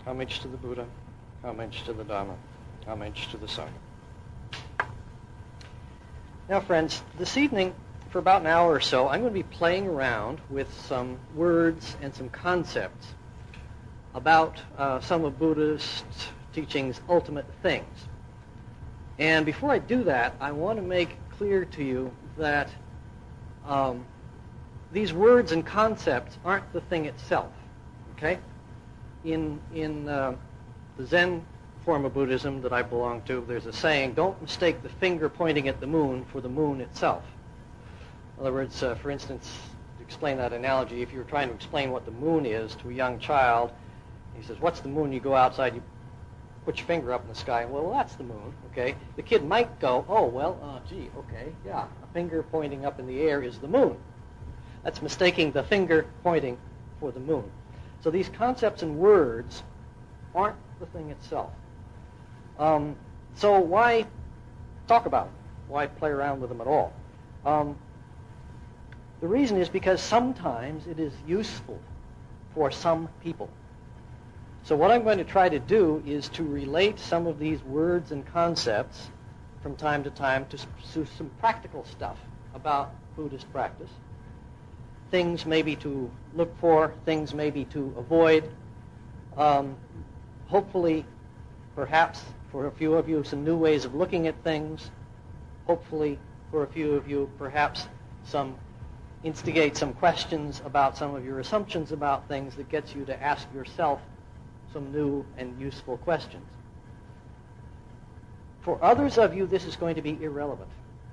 Homage to the Buddha, homage to the Dharma, homage to the Sangha. Now, friends, this evening, for about an hour or so, I'm going to be playing around with some words and some concepts about some of Buddhist teaching's ultimate things. And before I do that, I want to make clear to you that these words and concepts aren't the thing itself, okay? In the Zen form of Buddhism that I belong to, there's a saying, don't mistake the finger pointing at the moon for the moon itself. In other words, for instance, to explain that analogy, if you're trying to explain what the moon is to a young child, he says, what's the moon? You go outside, you put your finger up in the sky, well, that's the moon, okay? The kid might go, oh, well, gee, okay, yeah, a finger pointing up in the air is the moon. That's mistaking the finger pointing for the moon. So these concepts and words aren't the thing itself. So why talk about them? Why play around with them at all? The reason is because sometimes it is useful for some people. So what I'm going to try to do is to relate some of these words and concepts from time to time to some practical stuff about Buddhist practice. Things maybe to look for, things maybe to avoid. Hopefully, perhaps for a few of you, some new ways of looking at things. Hopefully, for a few of you, perhaps instigate some questions about some of your assumptions about things that gets you to ask yourself some new and useful questions. For others of you, this is going to be irrelevant.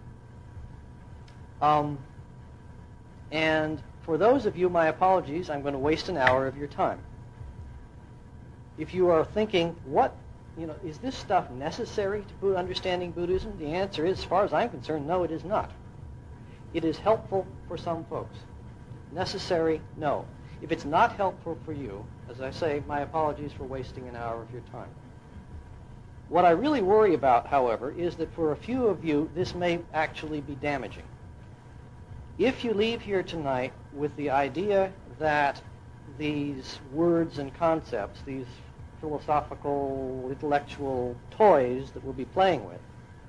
And for those of you, my apologies, I'm going to waste an hour of your time. If you are thinking, is this stuff necessary to understanding Buddhism? The answer is, as far as I'm concerned, no, it is not. It is helpful for some folks. Necessary, no. If it's not helpful for you, as I say, my apologies for wasting an hour of your time. What I really worry about, however, is that for a few of you, this may actually be damaging. If you leave here tonight with the idea that these words and concepts, these philosophical, intellectual toys that we'll be playing with,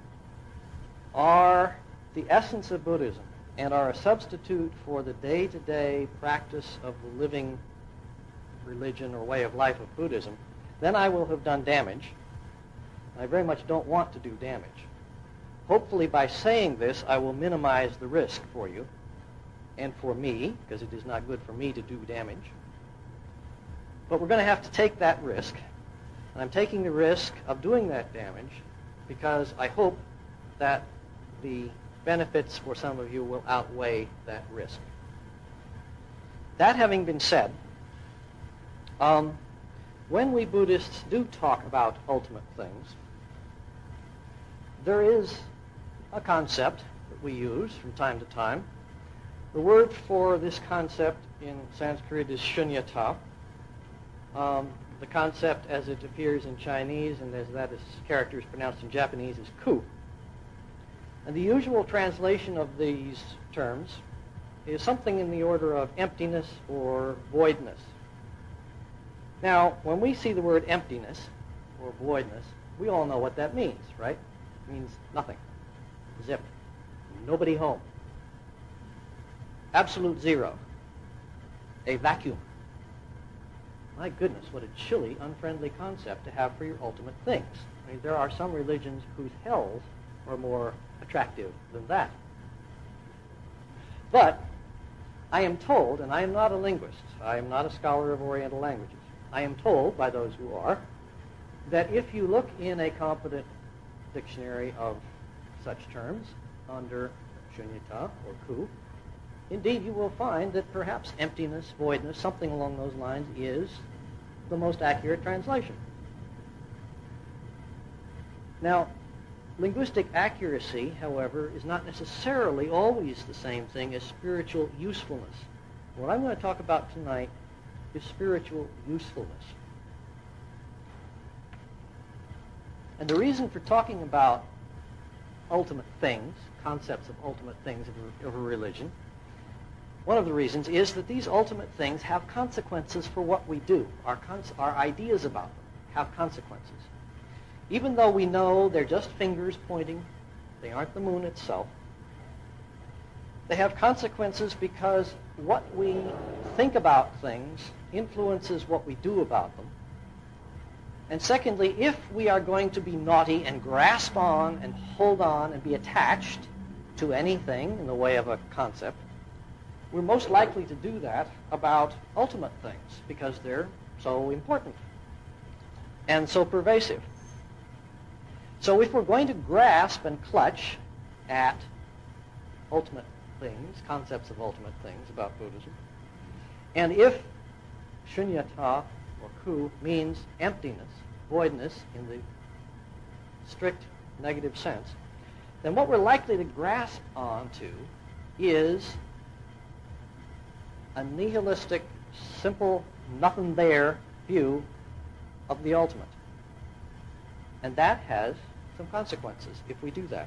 are the essence of Buddhism and are a substitute for the day-to-day practice of the living religion or way of life of Buddhism, then I will have done damage. I very much don't want to do damage. Hopefully by saying this, I will minimize the risk for you and for me, because it is not good for me to do damage. But we're going to have to take that risk. And I'm taking the risk of doing that damage because I hope that the benefits for some of you will outweigh that risk. That having been said, when we Buddhists do talk about ultimate things, there is a concept that we use from time to time. The word for this concept in Sanskrit is shunyata. The concept as it appears in Chinese and as that character is pronounced in Japanese is ku. And the usual translation of these terms is something in the order of emptiness or voidness. Now, when we see the word emptiness or voidness, we all know what that means, right? It means nothing. Zip. Nobody home. Absolute zero. A vacuum. My goodness, what a chilly, unfriendly concept to have for your ultimate things. I mean, there are some religions whose hells are more attractive than that. But I am told, and I am not a linguist, I am not a scholar of Oriental languages, I am told by those who are, that if you look in a competent dictionary of such terms under shunyata or ku, indeed you will find that perhaps emptiness, voidness, something along those lines is the most accurate translation. Now, linguistic accuracy, however, is not necessarily always the same thing as spiritual usefulness. What I'm going to talk about tonight is spiritual usefulness. And the reason for talking about ultimate things, concepts of ultimate things of a religion, One of the reasons is that these ultimate things have consequences for what we do. Our ideas about them have consequences. Even though we know they're just fingers pointing, they aren't the moon itself, they have consequences because what we think about things influences what we do about them. And secondly, if we are going to be naughty and grasp on and hold on and be attached to anything in the way of a concept, we're most likely to do that about ultimate things because they're so important and so pervasive. So if we're going to grasp and clutch at ultimate things, concepts of ultimate things about Buddhism, and if shunyata or ku means emptiness, voidness in the strict negative sense, then what we're likely to grasp onto is a nihilistic, simple, nothing there view of the ultimate. And that has some consequences if we do that.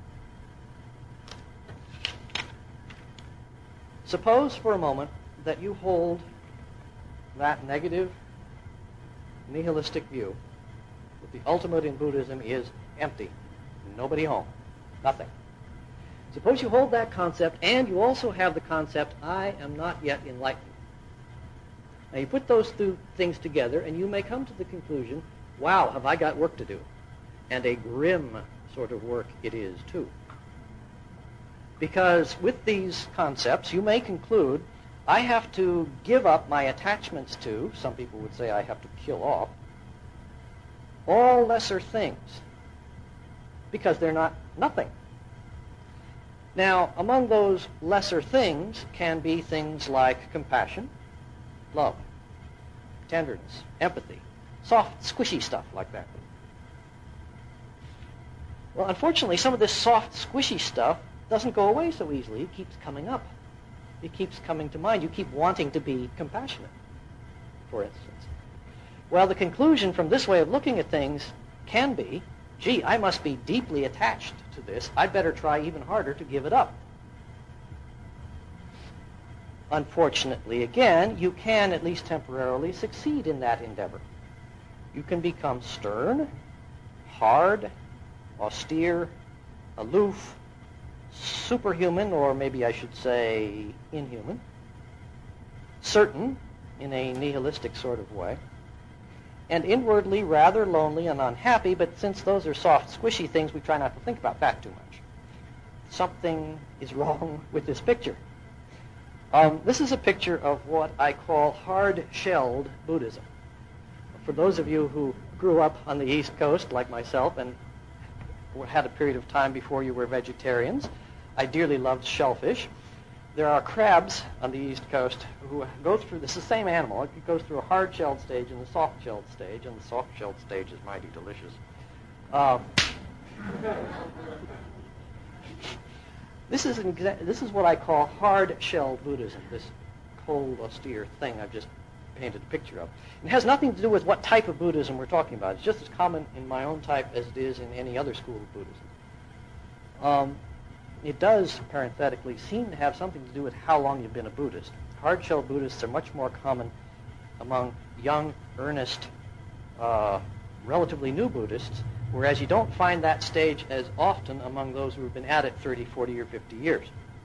Suppose for a moment that you hold that negative, nihilistic view that the ultimate in Buddhism is empty, nobody home, nothing. Suppose you hold that concept and you also have the concept, I am not yet enlightened. Now you put those two things together and you may come to the conclusion, wow, have I got work to do. And a grim sort of work it is too. Because with these concepts you may conclude, I have to give up my attachments to, some people would say I have to kill off, all lesser things because they're not nothing. Now, among those lesser things can be things like compassion, love, tenderness, empathy, soft, squishy stuff like that. Well, unfortunately, some of this soft, squishy stuff doesn't go away so easily. It keeps coming up. It keeps coming to mind. You keep wanting to be compassionate, for instance. Well, the conclusion from this way of looking at things can be, gee, I must be deeply attached to this. I'd better try even harder to give it up. Unfortunately, again, you can, at least temporarily, succeed in that endeavor. You can become stern, hard, austere, aloof, superhuman, or maybe I should say inhuman, certain in a nihilistic sort of way, and inwardly rather lonely and unhappy, but since those are soft, squishy things, we try not to think about that too much. Something is wrong with this picture. This is a picture of what I call hard-shelled Buddhism. For those of you who grew up on the East Coast, like myself, and had a period of time before you were vegetarians, I dearly loved shellfish. There are crabs on the East Coast who go through this, the same animal. It goes through a hard-shelled stage and a soft-shelled stage, and the soft-shelled stage is mighty delicious. This is what I call hard-shelled Buddhism, this cold, austere thing I've just painted a picture of. It has nothing to do with what type of Buddhism we're talking about. It's just as common in my own type as it is in any other school of Buddhism. It does, parenthetically, seem to have something to do with how long you've been a Buddhist. Hard-shelled Buddhists are much more common among young, earnest, relatively new Buddhists, whereas you don't find that stage as often among those who have been at it 30, 40, or 50 years.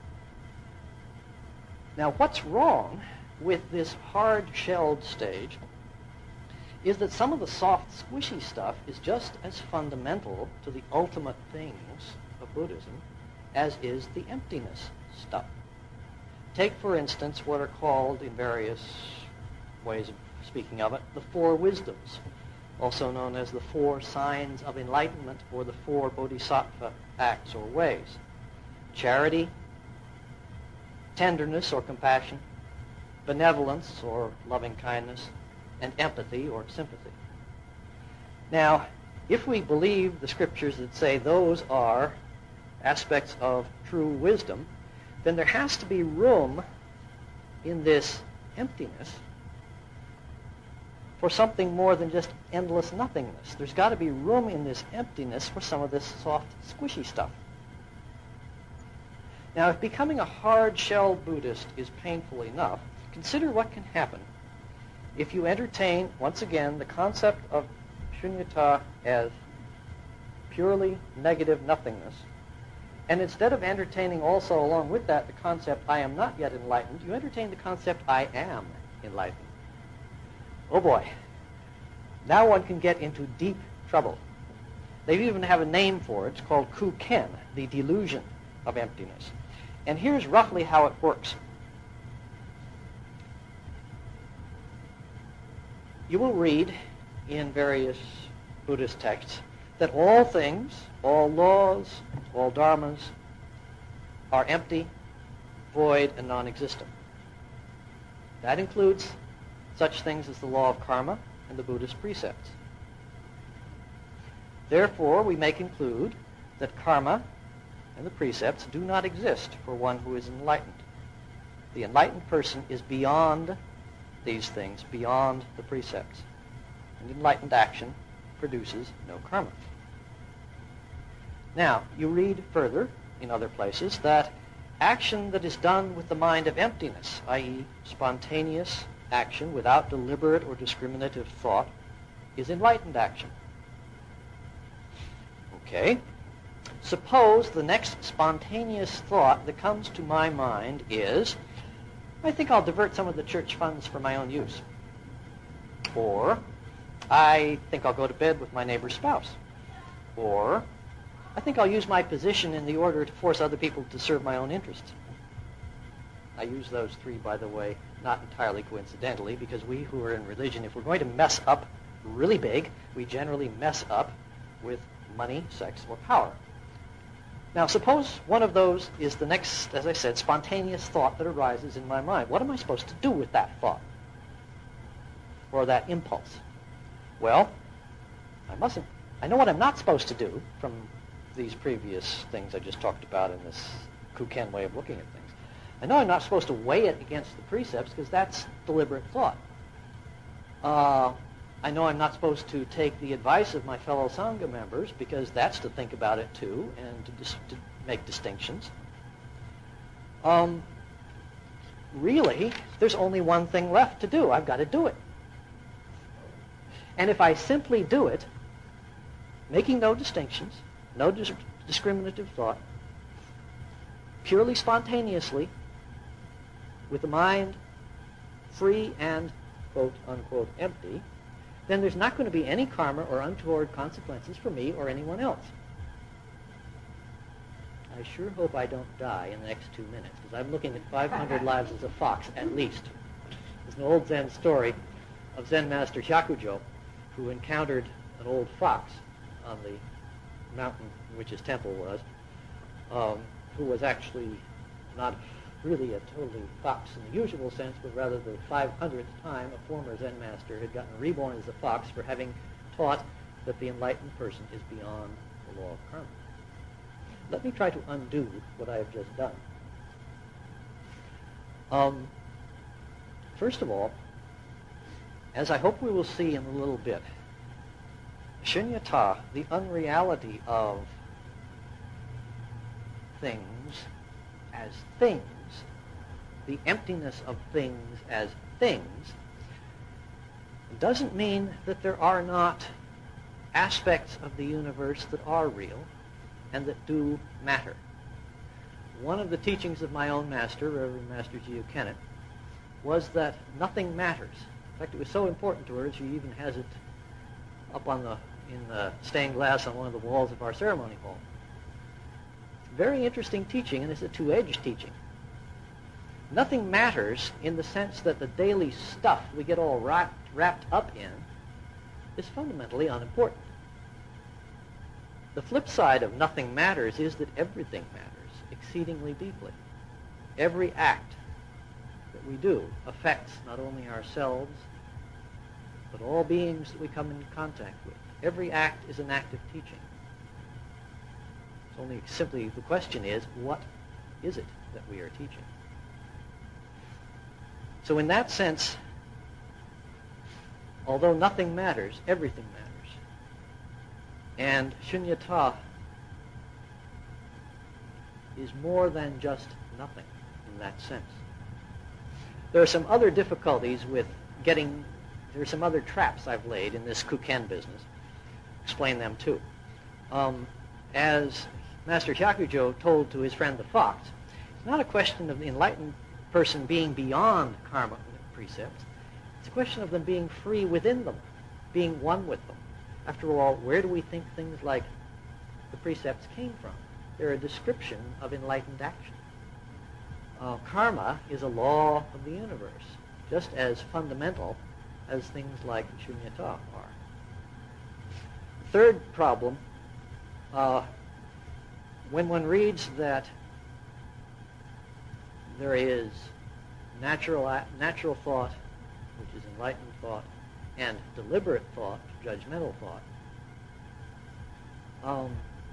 Now, what's wrong with this hard-shelled stage is that some of the soft, squishy stuff is just as fundamental to the ultimate things of Buddhism as is the emptiness stuff. Take, for instance, what are called, in various ways of speaking of it, the four wisdoms, also known as the four signs of enlightenment or the four bodhisattva acts or ways. Charity, tenderness or compassion, benevolence or loving kindness, and empathy or sympathy. Now, if we believe the scriptures that say those are aspects of true wisdom, then there has to be room in this emptiness for something more than just endless nothingness. There's got to be room in this emptiness for some of this soft, squishy stuff. Now, if becoming a hard-shell Buddhist is painful enough, consider what can happen if you entertain, once again, the concept of shunyata as purely negative nothingness, and instead of entertaining also along with that the concept, I am not yet enlightened, you entertain the concept, I am enlightened. Oh boy. Now one can get into deep trouble. They even have a name for it. It's called Kuken, the delusion of emptiness. And here's roughly how it works. You will read in various Buddhist texts that all things, all laws, all dharmas are empty, void, and non-existent. That includes such things as the law of karma and the Buddhist precepts. Therefore, we may conclude that karma and the precepts do not exist for one who is enlightened. The enlightened person is beyond these things, beyond the precepts. And enlightened action produces no karma. Now, you read further in other places that action that is done with the mind of emptiness, i.e. spontaneous action without deliberate or discriminative thought, is enlightened action. Okay. Suppose the next spontaneous thought that comes to my mind is, I think I'll divert some of the church funds for my own use. Or, I think I'll go to bed with my neighbor's spouse. Or, I think I'll use my position in the order to force other people to serve my own interests. I use those three, by the way, not entirely coincidentally, because we who are in religion, if we're going to mess up really big, we generally mess up with money, sex, or power. Now, suppose one of those is the next, as I said, spontaneous thought that arises in my mind. What am I supposed to do with that thought? Or that impulse? Well, I know what I'm not supposed to do from these previous things I just talked about in this Kuken way of looking at things. I know I'm not supposed to weigh it against the precepts because that's deliberate thought. I know I'm not supposed to take the advice of my fellow Sangha members because that's to think about it too and to make distinctions. Really, there's only one thing left to do. I've got to do it. And if I simply do it, making no distinctions, no discriminative thought, purely spontaneously, with the mind free and, quote, unquote, empty, then there's not going to be any karma or untoward consequences for me or anyone else. I sure hope I don't die in the next 2 minutes, because I'm looking at 500 lives as a fox, at least. There's an old Zen story of Zen master Hyakujo, who encountered an old fox on the mountain in which his temple was, who was actually not really a totally fox in the usual sense, but rather the 500th time a former Zen master had gotten reborn as a fox for having taught that the enlightened person is beyond the law of karma. Let me try to undo what I have just done. First of all, as I hope we will see in a little bit, shunyata, the unreality of things as things, the emptiness of things as things, doesn't mean that there are not aspects of the universe that are real and that do matter. One of the teachings of my own master, Reverend Master G.U. Kennett, was that nothing matters. In fact, it was so important to her that she even has it up in the stained glass on one of the walls of our ceremony hall. Very interesting teaching, and it's a two-edged teaching. Nothing matters in the sense that the daily stuff we get all wrapped up in is fundamentally unimportant. The flip side of nothing matters is that everything matters exceedingly deeply. Every act that we do affects not only ourselves, but all beings that we come into contact with. Every act is an act of teaching. It's only simply the question is, what is it that we are teaching? So in that sense, although nothing matters, everything matters. And shunyata is more than just nothing in that sense. There are some other difficulties with there are some other traps I've laid in this Kuken business. Explain them too. As Master Hyakujo told to his friend the fox, it's not a question of the enlightened person being beyond karma precepts. It's a question of them being free within them, being one with them. After all, where do we think things like the precepts came from? They're a description of enlightened action. Karma is a law of the universe, just as fundamental as things like shunyata are. Third problem, when one reads that there is natural thought, which is enlightened thought, and deliberate thought, judgmental thought,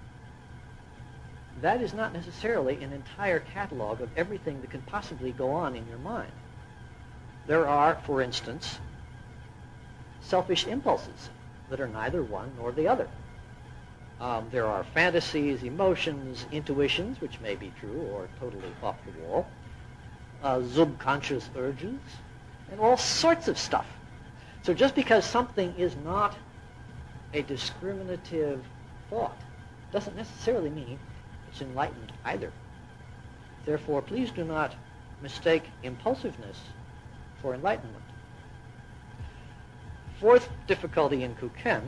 that is not necessarily an entire catalog of everything that can possibly go on in your mind. There are, for instance, selfish impulses that are neither one nor the other. There are fantasies, emotions, intuitions, which may be true or totally off the wall, subconscious urges, and all sorts of stuff. So just because something is not a discriminative thought doesn't necessarily mean it's enlightened either. Therefore, please do not mistake impulsiveness for enlightenment. Fourth difficulty in Kuken,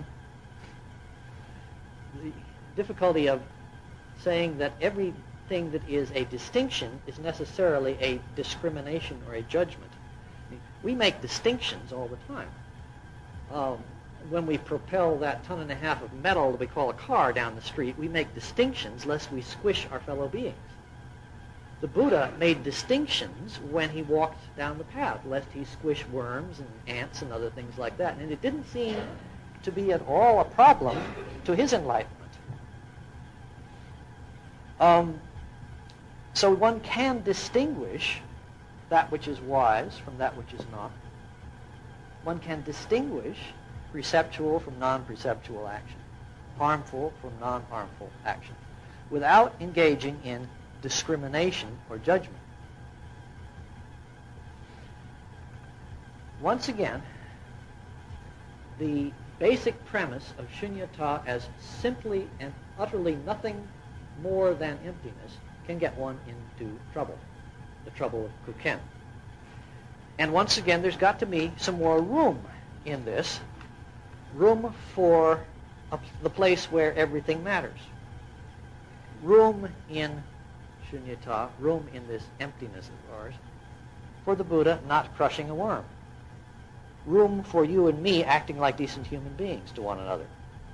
the difficulty of saying that everything that is a distinction is necessarily a discrimination or a judgment. We make distinctions all the time. When we propel that 1.5 tons of metal that we call a car down the street, we make distinctions lest we squish our fellow beings. The Buddha made distinctions when he walked down the path, lest he squish worms and ants and other things like that. And it didn't seem to be at all a problem to his enlightenment. So one can distinguish that which is wise from that which is not. One can distinguish perceptual from non-perceptual action, harmful from non-harmful action, without engaging in discrimination or judgment. Once again, the basic premise of shunyata as simply and utterly nothing more than emptiness can get one into trouble, the trouble of Kuken. And once again, there's got to be some more room in this, room for the place where everything matters. Room in shunyata, room in this emptiness of ours, for the Buddha not crushing a worm. Room for you and me acting like decent human beings to one another.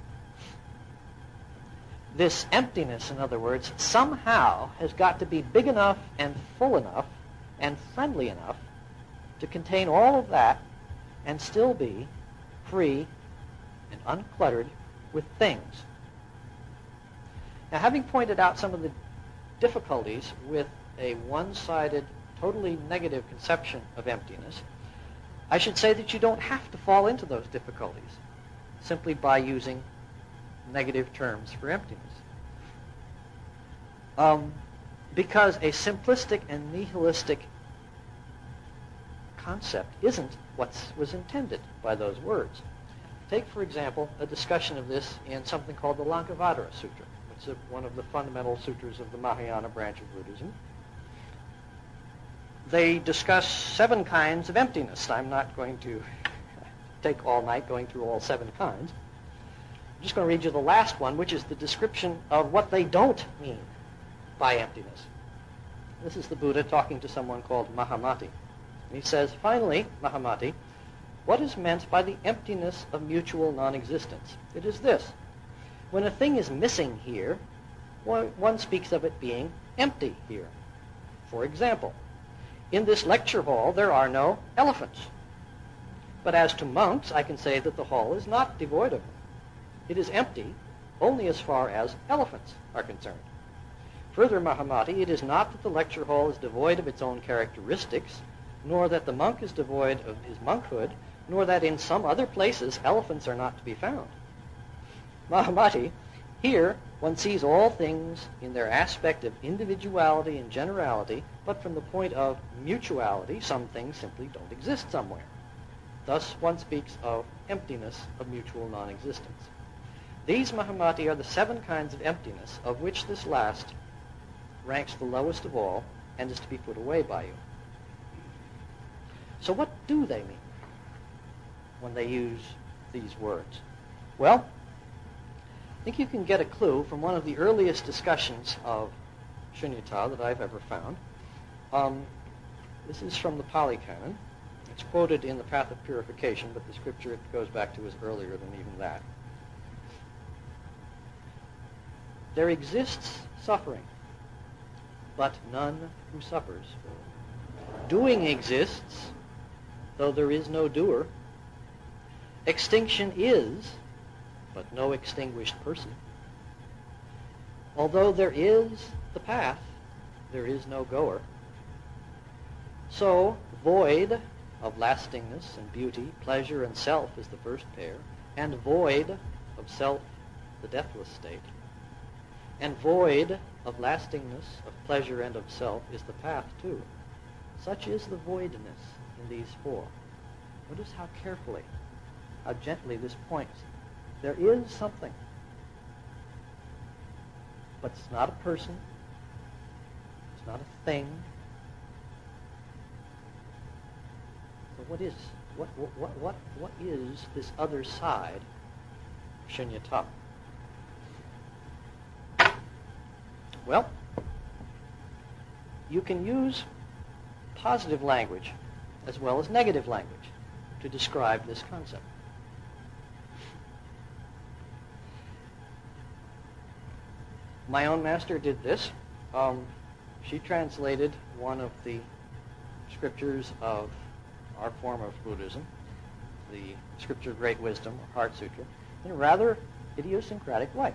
This emptiness, in other words, somehow has got to be big enough and full enough and friendly enough to contain all of that and still be free and uncluttered with things. Now, having pointed out some of the difficulties with a one-sided, totally negative conception of emptiness, I should say that you don't have to fall into those difficulties simply by using negative terms for emptiness. Because a simplistic and nihilistic concept isn't what was intended by those words. Take, for example, a discussion of this in something called the Lankavatara Sutra, which is one of the fundamental sutras of the Mahayana branch of Buddhism. They discuss 7 kinds of emptiness. I'm not going to take all night going through all 7 kinds. I'm just going to read you the last one, which is the description of what they don't mean by emptiness. This is the Buddha talking to someone called Mahamati. And he says, finally, Mahamati, what is meant by the emptiness of mutual non-existence? It is this. When a thing is missing here, one speaks of it being empty here. For example, in this lecture hall, there are no elephants. But as to monks, I can say that the hall is not devoid of them. It is empty only as far as elephants are concerned. Further, Mahamati, it is not that the lecture hall is devoid of its own characteristics, nor that the monk is devoid of his monkhood, nor that in some other places elephants are not to be found. Mahamati, here One sees all things in their aspect of individuality and generality, but from the point of mutuality, some things simply don't exist somewhere. Thus, one speaks of emptiness of mutual non-existence. These, Mahamati, are the 7 kinds of emptiness, of which this last ranks the lowest of all and is to be put away by you. So what do they mean when they use these words? Well, I think you can get a clue from one of the earliest discussions of Shunyata that I've ever found. This is from the Pali Canon. It's quoted in the Path of Purification, but the scripture it goes back to is earlier than even that. There exists suffering, but none who suffers. Doing exists, though there is no doer. Extinction is, but no extinguished person. Although there is the path, there is no goer. So, void of lastingness and beauty, pleasure and self is the first pair, and void of self, the deathless state. And void of lastingness, of pleasure and of self is the path too. Such is the voidness in these 4. Notice how carefully, how gently this points. There is something, but it's not a person, it's not a thing. So what is this other side of Shunyata? Well, you can use positive language as well as negative language to describe this concept. My own master did this. She translated one of the scriptures of our form of Buddhism, the Scripture of Great Wisdom, or Heart Sutra, in a rather idiosyncratic way.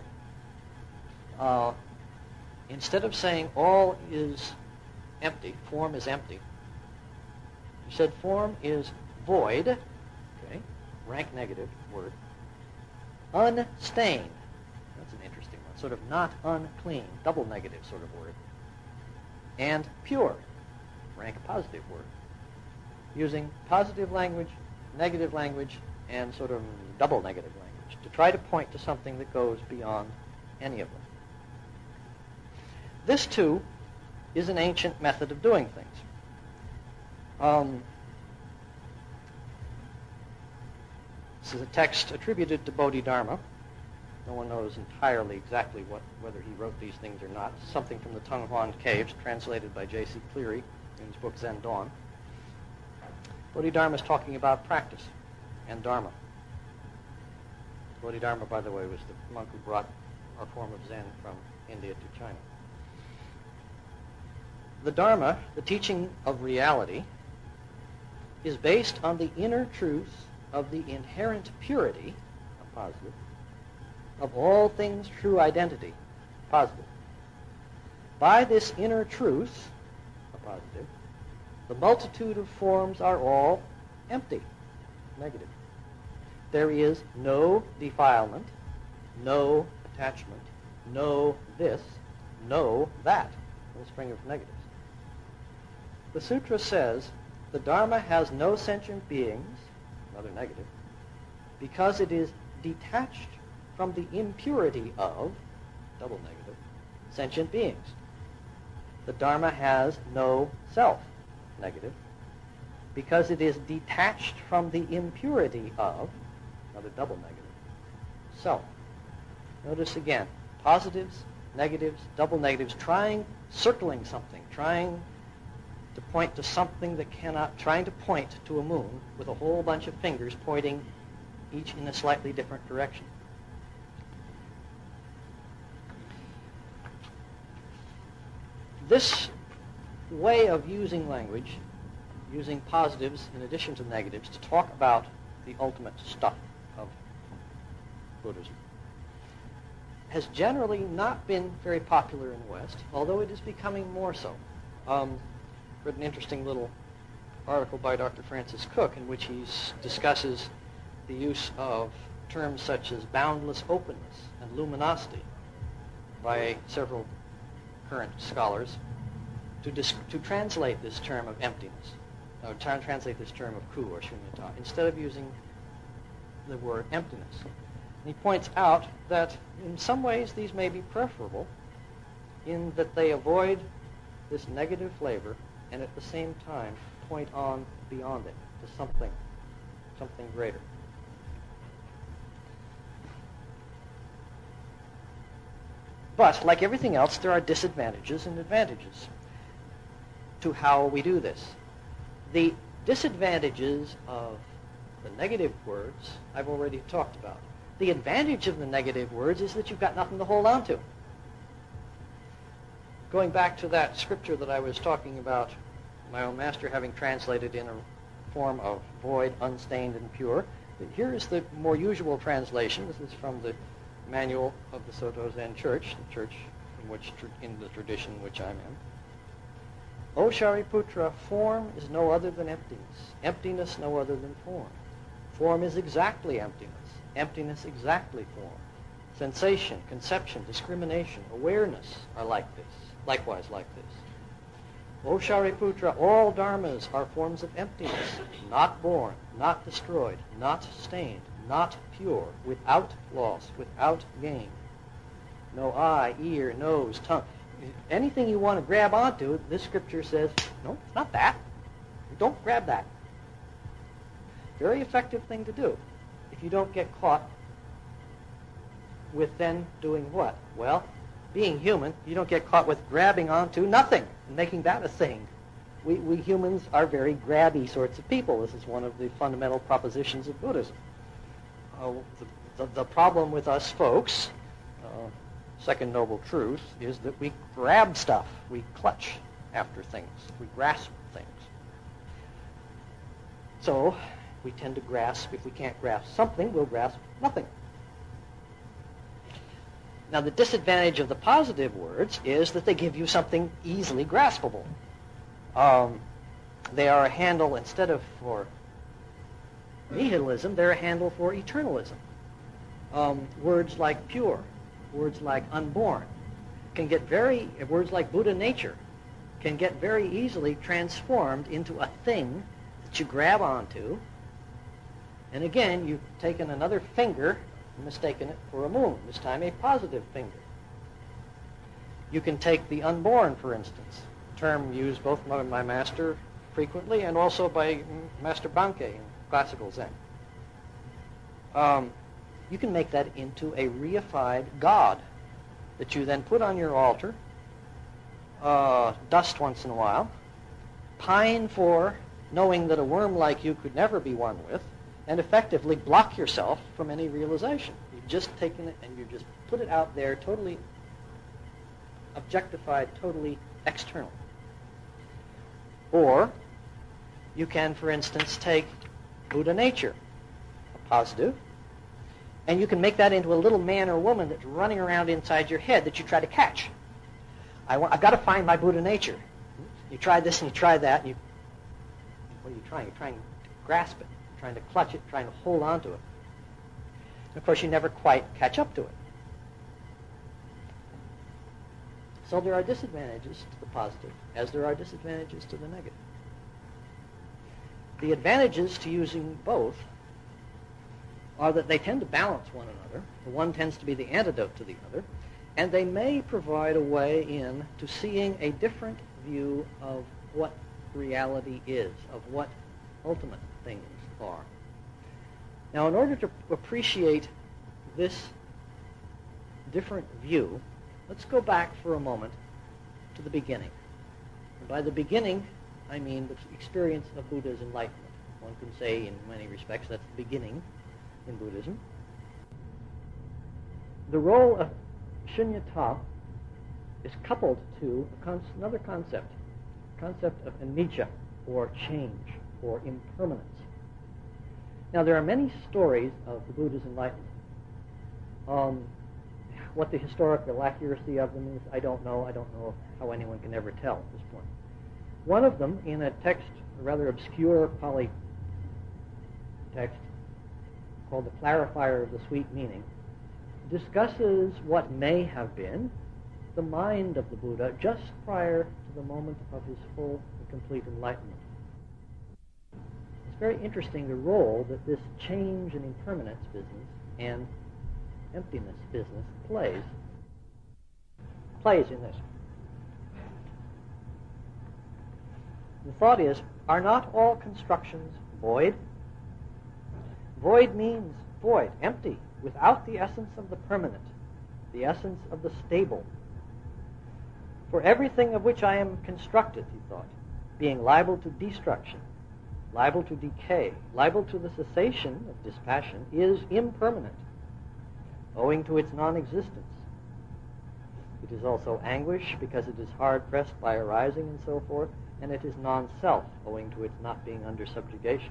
Instead of saying all is empty, form is empty, she said form is void, okay, rank negative word, unstained, that's an interesting one, sort of not unclean, double negative sort of word, and pure, rank positive word, using positive language, negative language, and sort of double negative language to try to point to something that goes beyond any of them. This, too, is an ancient method of doing things. This is a text attributed to Bodhidharma. No one knows entirely exactly whether he wrote these things or not. Something from the Tung Huan Caves, translated by J.C. Cleary in his book Zen Dawn. Bodhidharma is talking about practice and Dharma. Bodhidharma, by the way, was the monk who brought our form of Zen from India to China. The Dharma, the teaching of reality, is based on the inner truth of the inherent purity, a positive, of all things true identity, positive. By this inner truth, a positive, the multitude of forms are all empty, negative. There is no defilement, no attachment, no this, no that, no string of negatives. The sutra says the Dharma has no sentient beings, another negative, because it is detached from the impurity of, double negative, sentient beings. The Dharma has no self, negative, because it is detached from the impurity of, another double negative, self. Notice again, positives, negatives, double negatives, circling something, trying to point to something that cannot, trying to point to a moon with a whole bunch of fingers pointing each in a slightly different direction. This way of using language, using positives in addition to negatives, to talk about the ultimate stuff of Buddhism, has generally not been very popular in the West, although it is becoming more so. Read an interesting little article by Dr. Francis Cook in which he discusses the use of terms such as boundless openness and luminosity by several current scholars to translate this term of emptiness, or translate this term of ku or shunyata, instead of using the word emptiness. And he points out that in some ways these may be preferable in that they avoid this negative flavor and at the same time point on beyond it to something greater. But, like everything else, there are disadvantages and advantages to how we do this. The disadvantages of the negative words I've already talked about. The advantage of the negative words is that you've got nothing to hold on to. Going back to that scripture that I was talking about, my own master having translated in a form of void, unstained, and pure, here is the more usual translation. This is from the manual of the Soto Zen Church, the church in the tradition in which I'm in. O Shariputra, form is no other than emptiness. Emptiness no other than form. Form is exactly emptiness. Emptiness exactly form. Sensation, conception, discrimination, awareness are likewise like this. O Shariputra, all dharmas are forms of emptiness, not born, not destroyed, not stained, not pure, without loss, without gain. No eye, ear, nose, tongue. Anything you want to grab onto, this scripture says, no, it's not that. Don't grab that. Very effective thing to do if you don't get caught with then doing what? Well, being human, you don't get caught with grabbing onto nothing and making that a thing. We humans are very grabby sorts of people. This is one of the fundamental propositions of Buddhism. The problem with us folks, second noble truth, is that we grab stuff. We clutch after things. We grasp things. So we tend to grasp. If we can't grasp something, we'll grasp nothing. Now, the disadvantage of the positive words is that they give you something easily graspable. They are a handle, instead of for nihilism, they're a handle for eternalism. Words like pure, words like unborn, words like Buddha nature, can get very easily transformed into a thing that you grab onto. And again, you've taken another finger and mistaken it for a moon, this time a positive finger. You can take the unborn, for instance, a term used both by my master frequently and also by Master Bankei in classical Zen. You can make that into a reified god that you then put on your altar, dust once in a while, pine for knowing that a worm like you could never be one with, and effectively block yourself from any realization. You've just taken it and you just put it out there, totally objectified, totally external. Or you can, for instance, take Buddha nature, a positive, and you can make that into a little man or woman that's running around inside your head that you try to catch. I've got to find my Buddha nature. You try this and you try that, and what are you trying? You're trying to grasp it, trying to clutch it, trying to hold on to it. And of course, you never quite catch up to it. So there are disadvantages to the positive, as there are disadvantages to the negative. The advantages to using both are that they tend to balance one another. The one tends to be the antidote to the other, and they may provide a way in to seeing a different view of what reality is, of what ultimate things are. Now, in order to appreciate this different view, let's go back for a moment to the beginning. And by the beginning, I mean the experience of Buddha's enlightenment. One can say, in many respects, that's the beginning in Buddhism. The role of shunyata is coupled to another concept of anicca, or change, or impermanence. Now, there are many stories of the Buddha's enlightenment. What the historical accuracy of them is, I don't know. I don't know how anyone can ever tell at this point. One of them, in a text, a rather obscure Pali text called The Clarifier of the Sweet Meaning, discusses what may have been the mind of the Buddha just prior to the moment of his full and complete enlightenment. It's very interesting the role that this change and impermanence business and emptiness business plays in this. The thought is, are not all constructions void? Void means void, empty, without the essence of the permanent, the essence of the stable. For everything of which I am constructed, he thought, being liable to destruction, liable to decay, liable to the cessation of dispassion, is impermanent, owing to its non-existence. It is also anguish, because it is hard-pressed by arising and so forth, and it is non-self, owing to its not being under subjugation.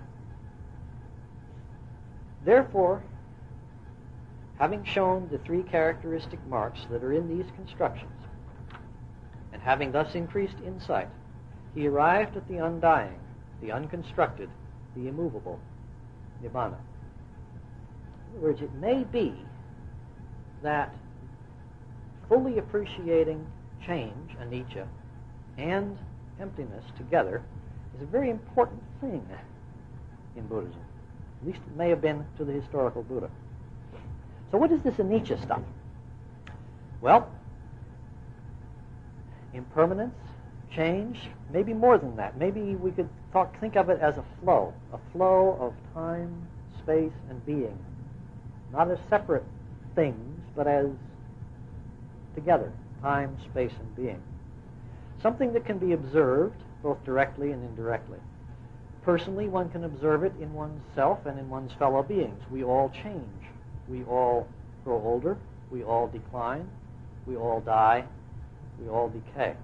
Therefore, having shown the three characteristic marks that are in these constructions, and having thus increased insight, he arrived at the undying, the unconstructed, the immovable, Nibbana. In other words, it may be that fully appreciating change, anicca, and emptiness together is a very important thing in Buddhism. At least it may have been to the historical Buddha. So what is this anicca stuff? Well, impermanence, change, maybe more than that. Maybe we could think of it as a flow of time, space, and being. Not as separate things, but as together, time, space, and being. Something that can be observed both directly and indirectly. Personally, one can observe it in one's self and in one's fellow beings. We all change. We all grow older. We all decline. We all die. We all decay.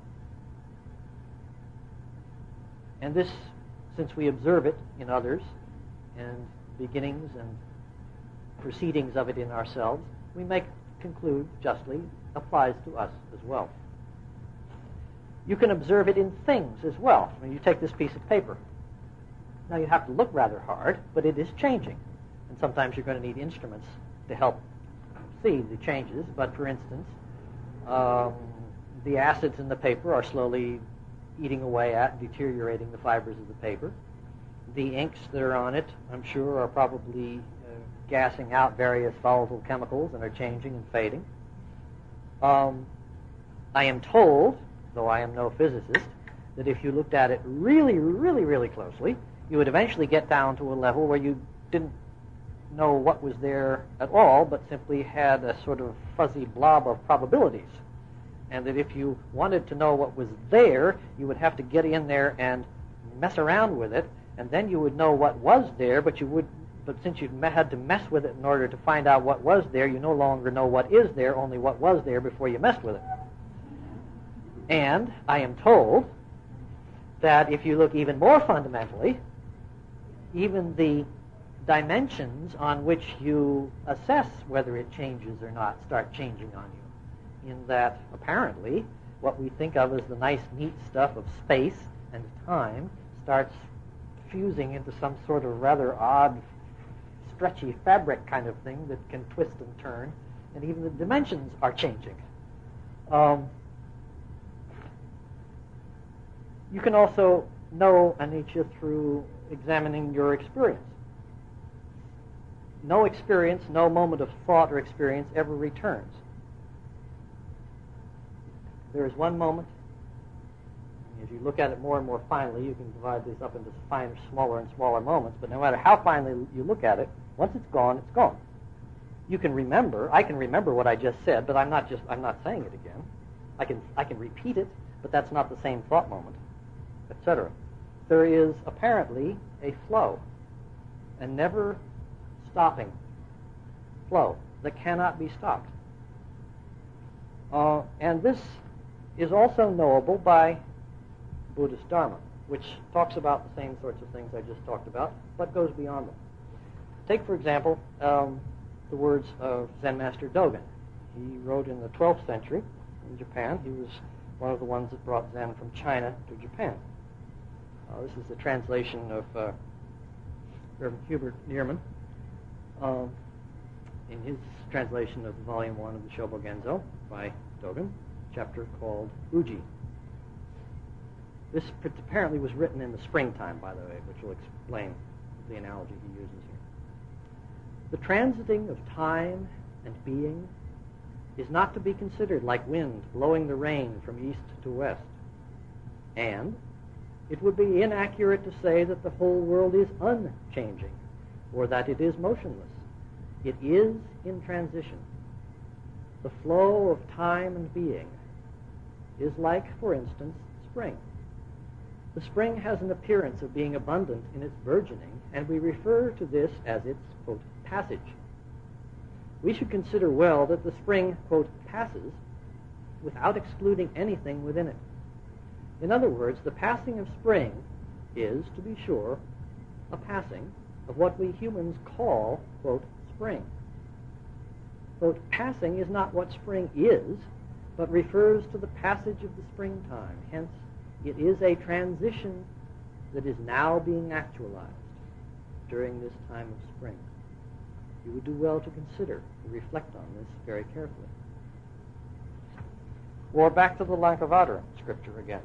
And this, since we observe it in others, and beginnings and proceedings of it in ourselves, we may conclude justly applies to us as well. You can observe it in things as well. I mean, you take this piece of paper. Now you have to look rather hard, but it is changing. And sometimes you're going to need instruments to help see the changes. But for instance, the acids in the paper are slowly eating away at, deteriorating the fibers of the paper. The inks that are on it, I'm sure, are probably gassing out various volatile chemicals and are changing and fading. I am told, though I am no physicist, that if you looked at it really, really, really closely, you would eventually get down to a level where you didn't know what was there at all, but simply had a sort of fuzzy blob of probabilities. And that if you wanted to know what was there, you would have to get in there and mess around with it, and then you would know what was there, but since you had to mess with it in order to find out what was there, you no longer know what is there, only what was there before you messed with it. And I am told that if you look even more fundamentally, even the dimensions on which you assess whether it changes or not start changing on you. In that, apparently, what we think of as the nice, neat stuff of space and time starts fusing into some sort of rather odd, stretchy fabric kind of thing that can twist and turn, and even the dimensions are changing. You can also know anicca through examining your experience. No experience, no moment of thought or experience ever returns. There is one moment. As you look at it more and more finely, you can divide this up into finer, smaller and smaller moments, but no matter how finely you look at it, once it's gone, it's gone. You can remember, I can remember what I just said, but I'm not saying it again. I can repeat it, but that's not the same thought moment, etc. There is apparently a flow, a never stopping flow that cannot be stopped. And this is also knowable by Buddhist Dharma, which talks about the same sorts of things I just talked about, but goes beyond them. Take, for example, the words of Zen Master Dogen. He wrote in the 12th century in Japan. He was one of the ones that brought Zen from China to Japan. This is the translation of Reverend Hubert Nierman in his translation of Volume 1 of the Shobogenzo by Dogen. chapter called Uji. This apparently was written in the springtime, by the way, which will explain the analogy he uses here. The transiting of time and being is not to be considered like wind blowing the rain from east to west. And it would be inaccurate to say that the whole world is unchanging or that it is motionless. It is in transition. The flow of time and being is like, for instance, spring. The spring has an appearance of being abundant in its burgeoning, and we refer to this as its, quote, passage. We should consider well that the spring, quote, passes without excluding anything within it. In other words, the passing of spring is, to be sure, a passing of what we humans call, quote, spring. Quote, passing is not what spring is, but refers to the passage of the springtime. Hence, it is a transition that is now being actualized during this time of spring. You would do well to consider and reflect on this very carefully. Or back to the Lankavatara scripture again.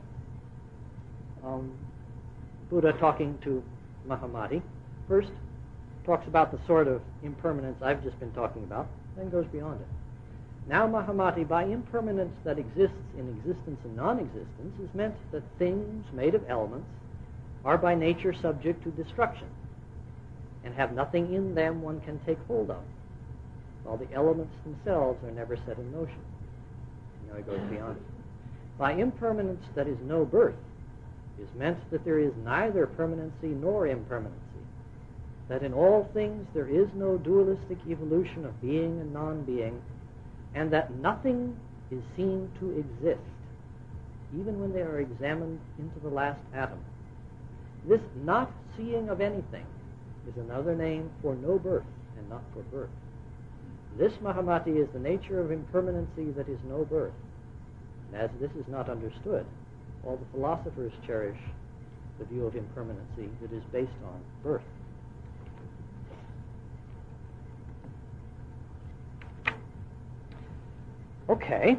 Buddha talking to Mahamati first talks about the sort of impermanence I've just been talking about, then goes beyond it. Now, Mahamati, by impermanence that exists in existence and non-existence, is meant that things made of elements are by nature subject to destruction and have nothing in them one can take hold of, while the elements themselves are never set in motion. Now he goes beyond it. By impermanence that is no birth is meant that there is neither permanency nor impermanency, that in all things there is no dualistic evolution of being and non-being, and that nothing is seen to exist, even when they are examined into the last atom. This not seeing of anything is another name for no birth and not for birth. This, Mahamati, is the nature of impermanency that is no birth. And as this is not understood, all the philosophers cherish the view of impermanency that is based on birth. Okay.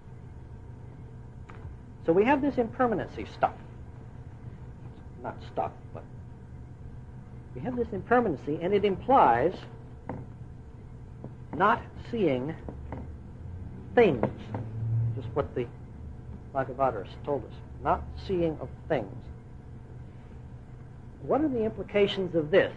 So we have this impermanency stuff. Not stuff, but we have this impermanency, and it implies not seeing things, just what the Bhagavatas told us, not seeing of things. What are the implications of this?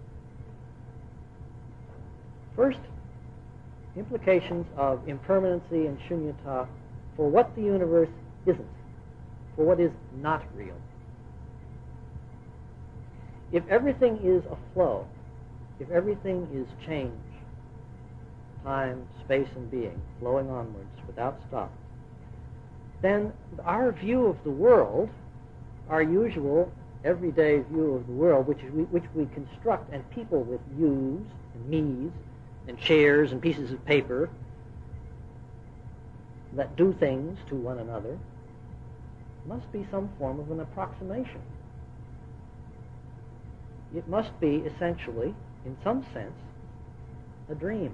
First, implications of impermanency and shunyata for what the universe isn't, for what is not real. If everything is a flow, if everything is change, time, space, and being, flowing onwards without stop, then our view of the world, our usual everyday view of the world, which we construct and people with yous and me's and chairs and pieces of paper that do things to one another, must be some form of an approximation. It must be essentially, in some sense, a dream.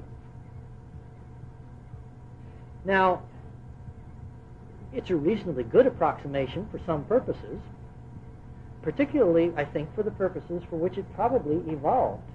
Now, it's a reasonably good approximation for some purposes, particularly, I think, for the purposes for which it probably evolved.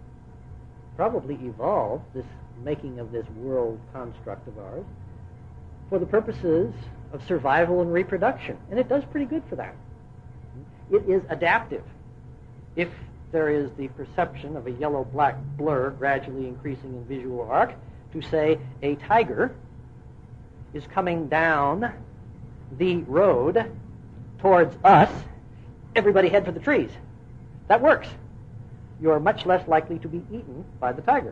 This making of this world construct of ours, for the purposes of survival and reproduction. And it does pretty good for that. It is adaptive. If there is the perception of a yellow-black blur gradually increasing in visual arc, to say a tiger is coming down the road towards us, everybody head for the trees. That works. You're much less likely to be eaten by the tiger.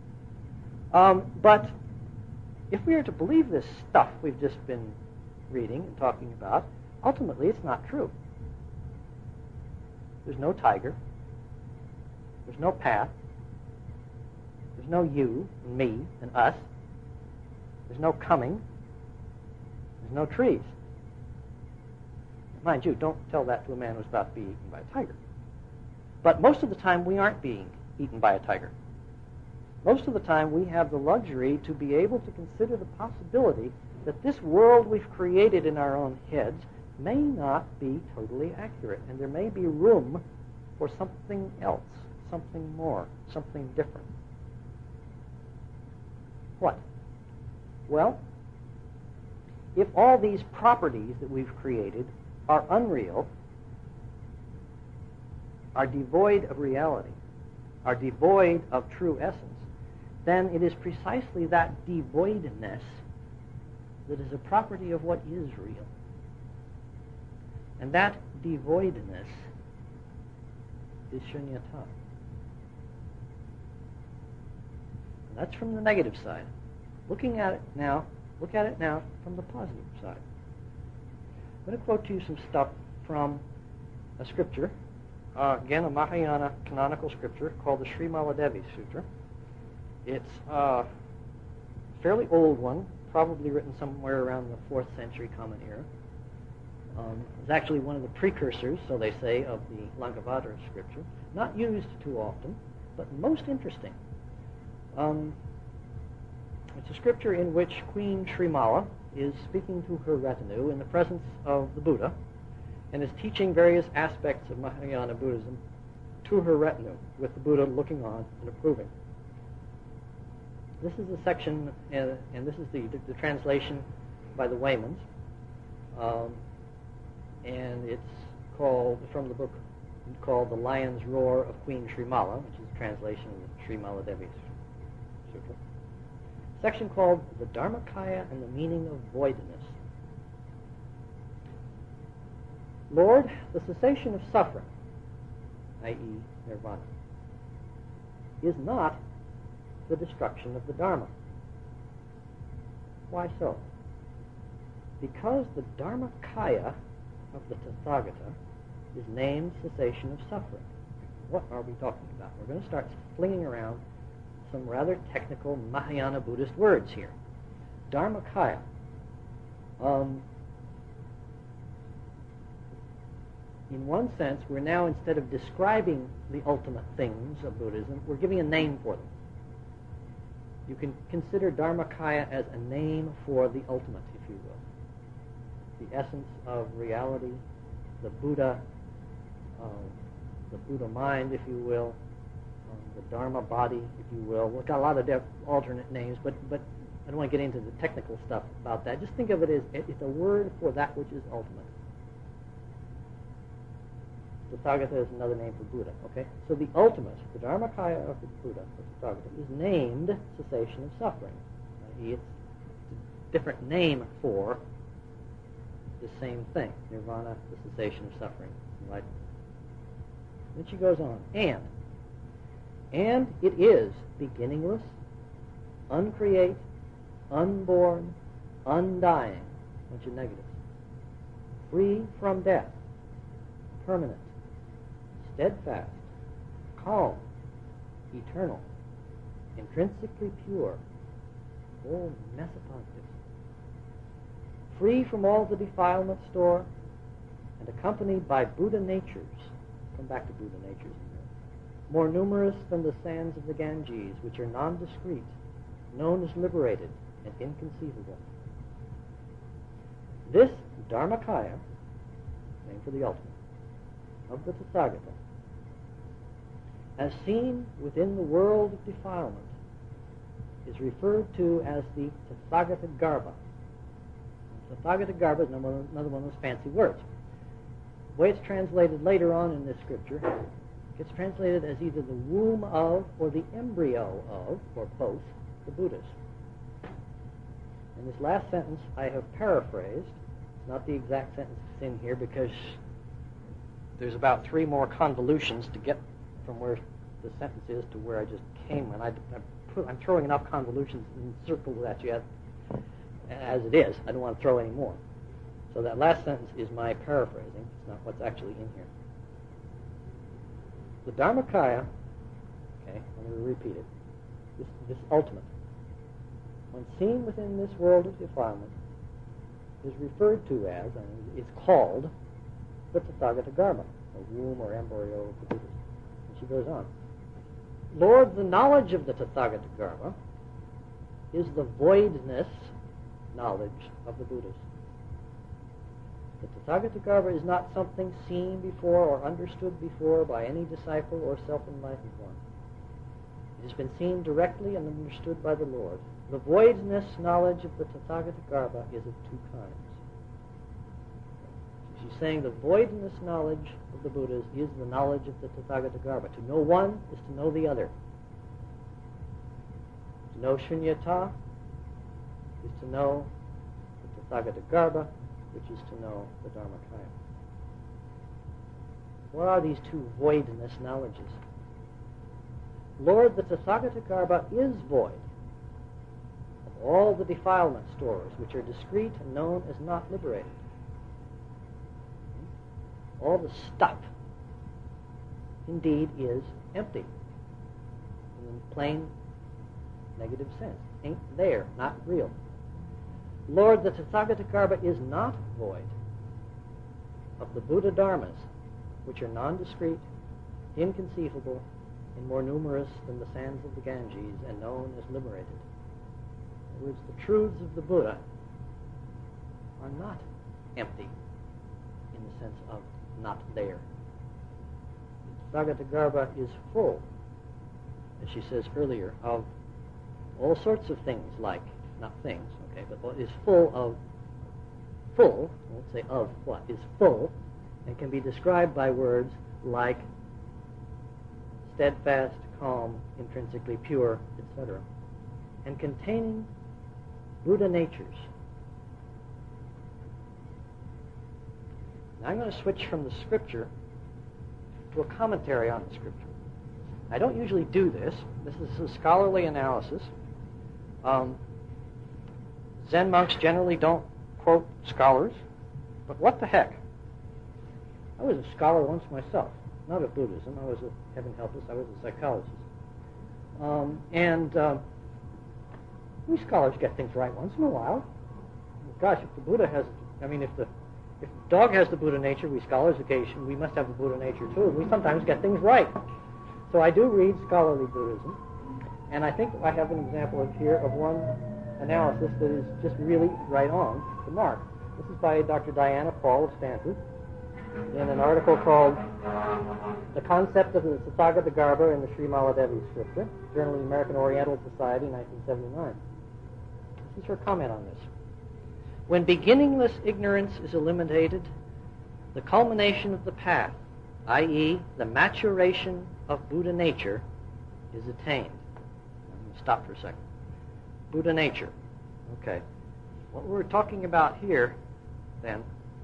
But if we are to believe this stuff we've just been reading and talking about, ultimately it's not true. There's no tiger. There's no path. There's no you and me and us. There's no coming. There's no trees. Mind you, don't tell that to a man who's about to be eaten by a tiger. But most of the time we aren't being eaten by a tiger. Most of the time we have the luxury to be able to consider the possibility that this world we've created in our own heads may not be totally accurate, and there may be room for something else, something more, something different. What? Well, if all these properties that we've created are unreal, are devoid of reality, are devoid of true essence, then it is precisely that devoidness that is a property of what is real. And that devoidness is shunyata. And that's from the negative side. Look at it now from the positive side. I'm going to quote to you some stuff from a scripture, again a Mahayana canonical scripture called the Srimala Devi Sutra. It's a fairly old one, probably written somewhere around the 4th century Common Era. It's actually one of the precursors, so they say, of the Lankavatara scripture. Not used too often, but most interesting. It's a scripture in which Queen Srimala is speaking to her retinue in the presence of the Buddha and is teaching various aspects of Mahayana Buddhism to her retinue, with the Buddha looking on and approving. This is a section, and this is the translation by the Waymans, and it's called, from the book called The Lion's Roar of Queen Srimala, which is a translation of the Srimala Devi Sutra. Section called The Dharmakaya and the Meaning of Voidness. Lord, the cessation of suffering, i.e. nirvana, is not the destruction of the Dharma. Why so? Because the Dharmakaya of the Tathagata is named cessation of suffering. What are we talking about? We're going to start flinging around some rather technical Mahayana Buddhist words here. Dharmakaya. In one sense, we're now, instead of describing the ultimate things of Buddhism, we're giving a name for them. You can consider Dharmakaya as a name for the ultimate, if you will. The essence of reality, the Buddha mind, if you will, the Dharma body, if you will. We've got a lot of alternate names, but I don't want to get into the technical stuff about that. Just think of it as it's a word for that which is ultimate. Tathagata is another name for Buddha, okay? So the ultimate, the Dharmakaya of the Buddha, the Tathagata, is named cessation of suffering. It's a different name for the same thing, nirvana, the cessation of suffering, enlightenment. Then she goes on, and it is beginningless, uncreate, unborn, undying, bunch of negatives, free from death, permanent, steadfast, calm, eternal, intrinsically pure, all mess of positives, free from all the defilement store, and accompanied by Buddha natures. Come back to Buddha natures in a minute. More numerous than the sands of the Ganges, which are non-discrete, known as liberated and inconceivable. This Dharmakaya, name for the ultimate, of the Tathagata, as seen within the world of defilement, is referred to as the Tathagata Garbha. Tathagata Garbha is another one of those fancy words. The way it's translated later on in this scripture gets translated as either the womb of or the embryo of, or both, the Buddhas. In this last sentence I have paraphrased. It's not the exact sentence that's in here because there's about 3 more convolutions to get from where the sentence is to where I just came. And I'm throwing enough convolutions and circles at you as it is. I don't want to throw any more. So that last sentence is my paraphrasing. It's not what's actually in here. The Dharmakaya, okay, I'm going to repeat it, this ultimate, when seen within this world of defilement, is referred to as, and it's called, the Tathagata Garbha, or womb or embryo of the Buddha. And she goes on. Lord, the knowledge of the Tathagatagarbha is the voidness knowledge of the Buddhas. The Tathagatagarbha is not something seen before or understood before by any disciple or self-enlightened one. It has been seen directly and understood by the Lord. The voidness knowledge of the Tathagatagarbha is of two kinds. She's saying the voidness knowledge of the Buddhas is the knowledge of the Tathagatagarbha. To know one is to know the other. To know Shunyata is to know the Tathagatagarbha, which is to know the Dharmakaya. What are these two voidness knowledges? Lord, the Tathagatagarbha is void of all the defilement stores, which are discrete and known as not liberated. All the stuff, indeed, is empty in plain negative sense. Ain't there, not real. Lord, the Tathagatagarbha is not void of the Buddha Dharmas, which are non-discrete, inconceivable, and more numerous than the sands of the Ganges, and known as liberated. In other words, the truths of the Buddha are not empty in the sense of not there. The Tathagatagarbha is full, as she says earlier, of all sorts of things like, not things, okay, but is full, I won't say of what, is full, and can be described by words like steadfast, calm, intrinsically pure, etc., and containing Buddha natures. Now I'm going to switch from the scripture to a commentary on the scripture. I don't usually do this. This is a scholarly analysis. Zen monks generally don't quote scholars, but what the heck? I was a scholar once myself, not of Buddhism. I was heaven help us, I was a psychologist. We scholars get things right once in a while. Gosh, if the Buddha has, if the dog has the Buddha nature, we scholars occasion, we must have the Buddha nature too. We sometimes get things right. So I do read scholarly Buddhism, and I think I have an example here of one analysis that is just really right on the mark. This is by Dr. Diana Paul of Stanford in an article called The Concept of the Tathagatagarbha in the Sri Maladevi Scripture, Journal of the American Oriental Society, 1979. This is her comment on this. When beginningless ignorance is eliminated, the culmination of the path, i.e., the maturation of Buddha nature, is attained. I'm going to stop for a second. Buddha nature. Okay. What we're talking about here, then,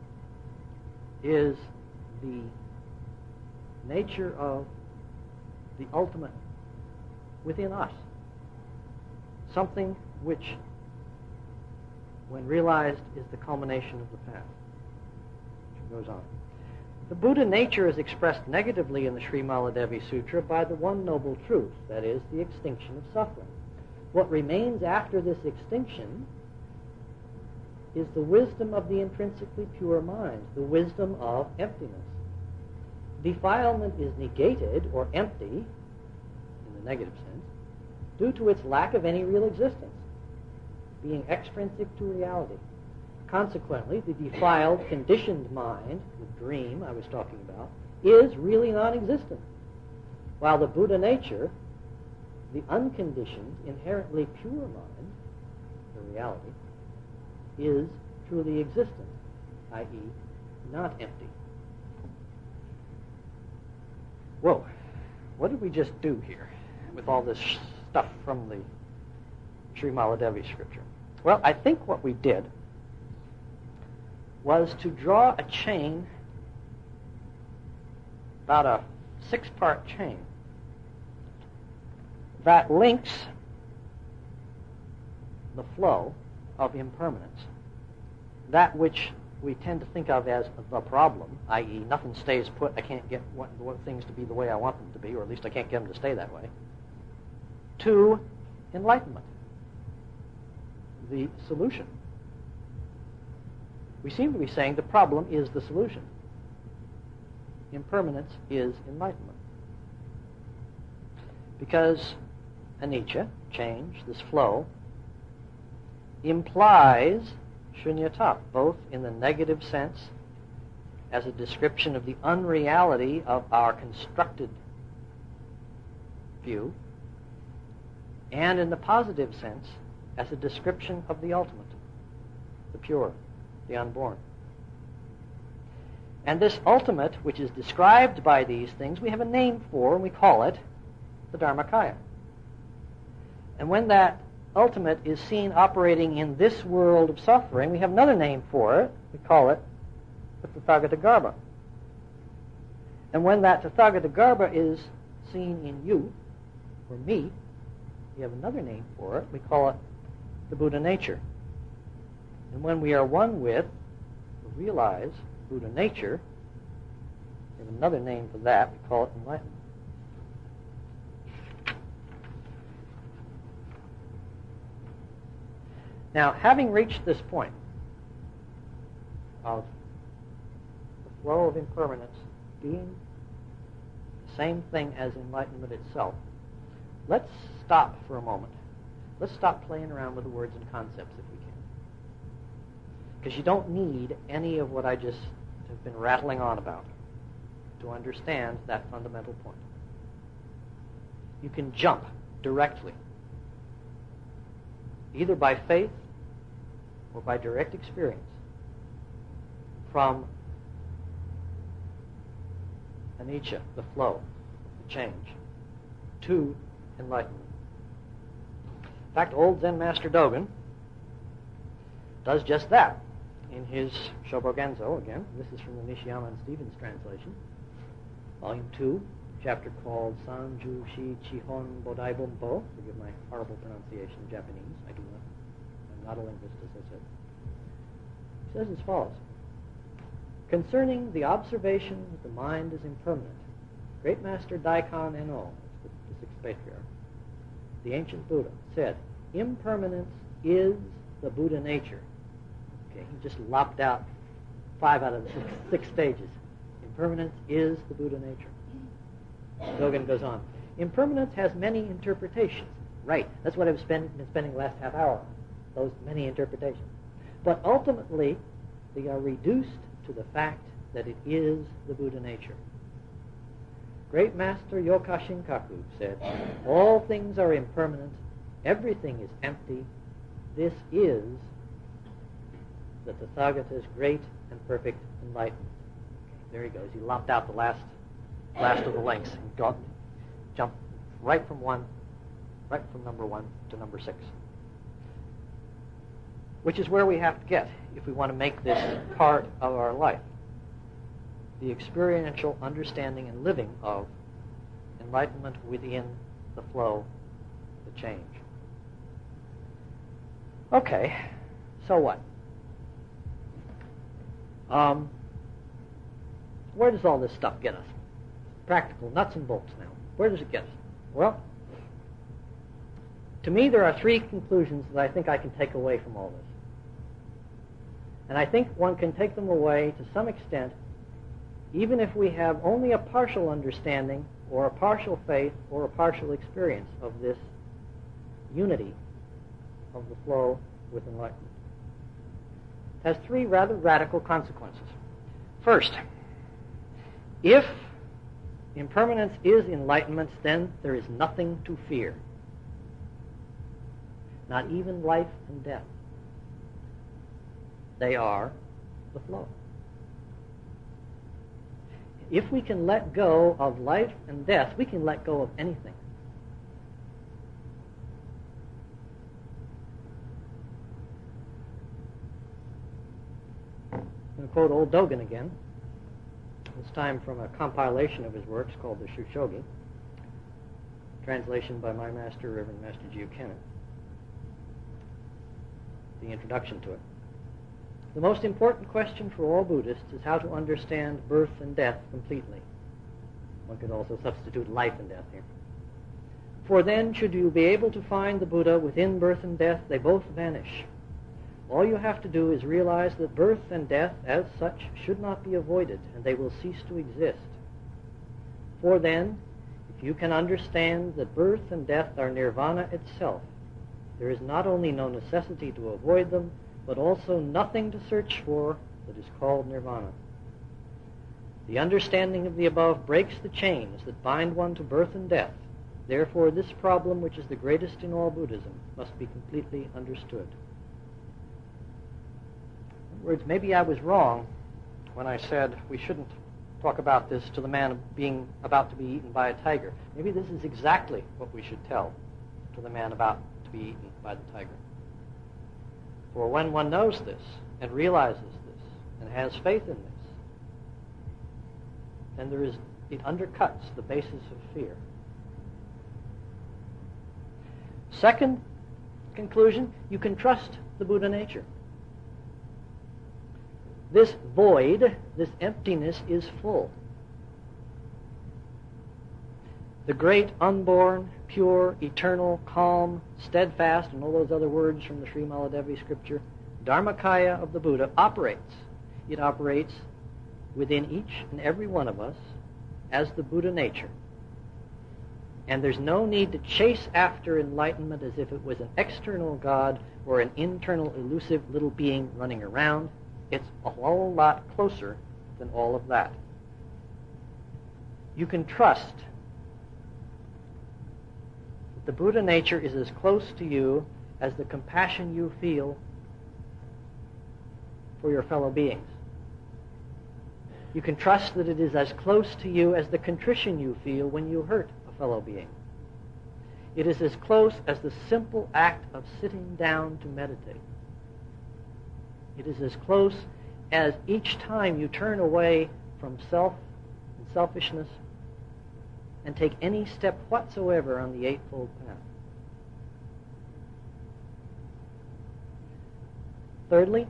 is the nature of the ultimate within us. Something which, when realized, is the culmination of the path. She goes on. The Buddha nature is expressed negatively in the Sri Maladevi Sutra by the one noble truth, that is, the extinction of suffering. What remains after this extinction is the wisdom of the intrinsically pure mind, the wisdom of emptiness. Defilement is negated or empty, in the negative sense, due to its lack of any real existence, being extrinsic to reality. Consequently, the defiled, conditioned mind, the dream I was talking about, is really non-existent, while the Buddha nature, the unconditioned, inherently pure mind, the reality, is truly existent, i.e., not empty. Whoa, what did we just do here with all this stuff from the Sri Maladevi Scripture? Well, I think what we did was to draw a chain, about a 6-part chain, that links the flow of impermanence, that which we tend to think of as the problem, i.e., nothing stays put, I can't get what things to be the way I want them to be, or at least I can't get them to stay that way, to enlightenment, the solution. We seem to be saying the problem is the solution. Impermanence is enlightenment. Because anicca, change, this flow, implies shunyata, both in the negative sense as a description of the unreality of our constructed view, and in the positive sense as a description of the ultimate, the pure, the unborn. And this ultimate, which is described by these things, we have a name for, and we call it the Dharmakaya. And when that ultimate is seen operating in this world of suffering, we have another name for it. We call it the Tathagatagarbha. And when that Tathagatagarbha is seen in you, or me, we have another name for it. We call it the Buddha nature. And when we are one with, or realize, Buddha nature, we have another name for that. We call it enlightenment. Now, having reached this point of the flow of impermanence being the same thing as enlightenment itself, let's stop for a moment. Let's stop playing around with the words and concepts if we can. Because you don't need any of what I just have been rattling on about to understand that fundamental point. You can jump directly, either by faith or by direct experience, from anicca, the flow, the change, to enlightenment. In fact, old Zen Master Dogen does just that in his Shobogenzo, again. This is from the Nishiyama and Stevens translation, Volume 2, chapter called Sanju Shi Chihon Bodai Bumpo. Forgive my horrible pronunciation of Japanese. I'm not a linguist, as I said. He says as follows: concerning the observation that the mind is impermanent, Great Master Daikon Enno, the sixth patriarch, the ancient Buddha, said, impermanence is the Buddha nature. Okay, he just lopped out 5 out of the six stages. Impermanence is the Buddha nature. Dogen goes on. Impermanence has many interpretations. Right, that's what I've been spending the last half hour on, those many interpretations. But ultimately, they are reduced to the fact that it is the Buddha nature. Great Master Yoka Shinkaku said, all things are impermanent, everything is empty. This is the Tathagata's great and perfect enlightenment. There he goes. He lopped out the last of the links and jumped right from number 1 to number 6. Which is where we have to get if we want to make this part of our life. The experiential understanding and living of enlightenment within the flow, the change. Okay, so what? Where does all this stuff get us? Practical nuts and bolts now. Where does it get us? Well, to me there are 3 conclusions that I think I can take away from all this. And I think one can take them away to some extent even if we have only a partial understanding or a partial faith or a partial experience of this unity of the flow with enlightenment. It has 3 rather radical consequences. First, if impermanence is enlightenment, then there is nothing to fear. Not even life and death. They are the flow. If we can let go of life and death, we can let go of anything. I'm going to quote old Dogen again, this time from a compilation of his works called the Shushogi, translation by my master, Reverend Master Gio Kennan, the introduction to it. The most important question for all Buddhists is how to understand birth and death completely. One could also substitute life and death here. For then, should you be able to find the Buddha within birth and death, they both vanish. All you have to do is realize that birth and death, as such, should not be avoided, and they will cease to exist. For then, if you can understand that birth and death are nirvana itself, there is not only no necessity to avoid them, but also nothing to search for that is called nirvana. The understanding of the above breaks the chains that bind one to birth and death. Therefore, this problem, which is the greatest in all Buddhism, must be completely understood. In other words, maybe I was wrong when I said we shouldn't talk about this to the man being about to be eaten by a tiger. Maybe this is exactly what we should tell to the man about to be eaten by the tiger. For when one knows this and realizes this and has faith in this, then it undercuts the basis of fear. Second conclusion, you can trust the Buddha nature. This void, this emptiness is full. The great, unborn, pure, eternal, calm, steadfast, and all those other words from the Sri Maladevi scripture, Dharmakaya of the Buddha operates. It operates within each and every one of us as the Buddha nature. And there's no need to chase after enlightenment as if it was an external God or an internal elusive little being running around. It's a whole lot closer than all of that. You can trust that the Buddha nature is as close to you as the compassion you feel for your fellow beings. You can trust that it is as close to you as the contrition you feel when you hurt a fellow being. It is as close as the simple act of sitting down to meditate. It is as close as each time you turn away from self and selfishness and take any step whatsoever on the Eightfold Path. Thirdly,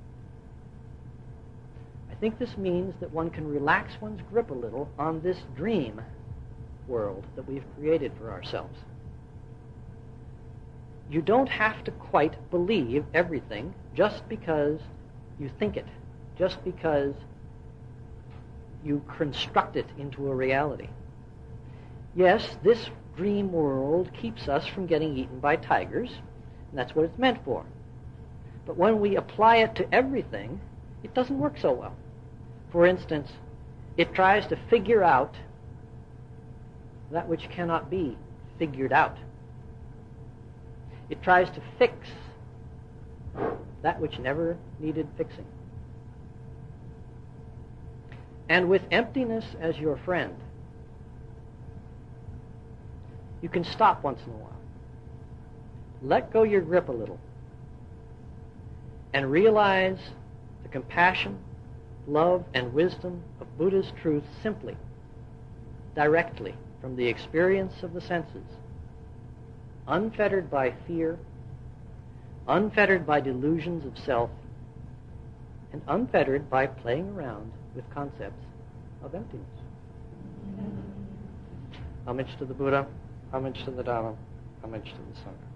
I think this means that one can relax one's grip a little on this dream world that we've created for ourselves. You don't have to quite believe everything just because you think it, just because you construct it into a reality. Yes, this dream world keeps us from getting eaten by tigers, and that's what it's meant for. But when we apply it to everything, it doesn't work so well. For instance, it tries to figure out that which cannot be figured out. It tries to fix that which never needed fixing. And with emptiness as your friend, you can stop once in a while. Let go your grip a little and realize the compassion, love, and wisdom of Buddha's truth simply, directly, from the experience of the senses, unfettered by fear, unfettered by delusions of self, and unfettered by playing around with concepts of emptiness. Homage to the Buddha, homage to the Dhamma, homage to the Sangha.